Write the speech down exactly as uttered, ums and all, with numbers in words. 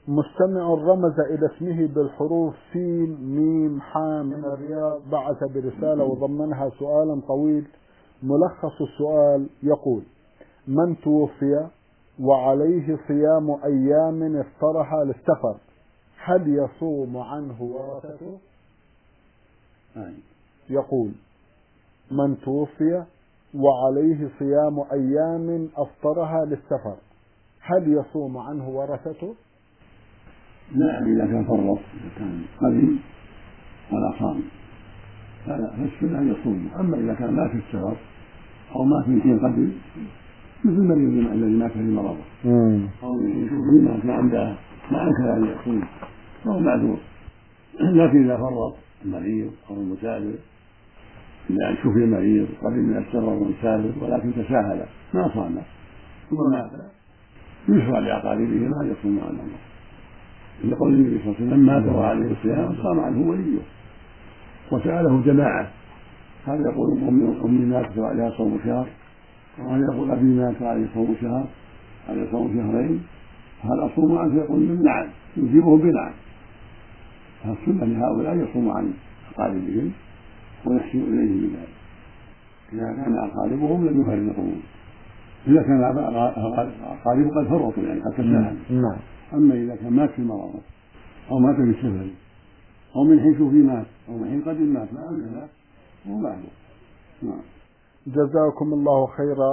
مستمع رمز إلى اسمه بالحروف سين ميم حام من الرياض، بعث برسالة وضمنها سؤالا طويل. ملخص السؤال يقول: من توفي وعليه صيام أيام افترها للسفر، هل يصوم عنه ورثته؟ يقول: من توفي وعليه صيام أيام أفطرها للسفر، هل يصوم عنه ورثته؟ لا، إذا كان فرط، إذا كان قديم ولا صام فلا، فالسنة أن يصوم. أما إذا كان مات في السفر أو مات من حين قديم، مثل المريض الذي مات في مرضه أو من حين مات ما عنده ما أنكر أن يصوم فهو معذور. لكن إذا فرط المريض أو المسافر، إذا شفي المريض قبل من السفر والمسافر ولكن تساهل ما صام ثم مات، يشرع لأقاربه ما يصوم عن الله، لقول النبي صلى الله عليه وسلم: مات وعليه الصيام صام عنه وليه. وسأله جماعة، هذا يقول أمي مات وعليها صوم شهر، وهذا يقول أبي مات وعليه صوم شهر، هذا صوم شهرين، هل أصوم عنه؟ يقول نعم، يجيبه بنعم. فالسنة لهؤلاء يصوم عن أقاربهم ويحسن إليهم بذلك إذا كان أقاربهم لم يفرقون، إذا كان أقاربه قد فرطوا يعني قد تساهلوا. أما إذا كان مات في مرضه أو مات في السفر أو من حين شوفي مات أو من حين قدم مات ما أنزل هو معه. جزاكم الله خيرا.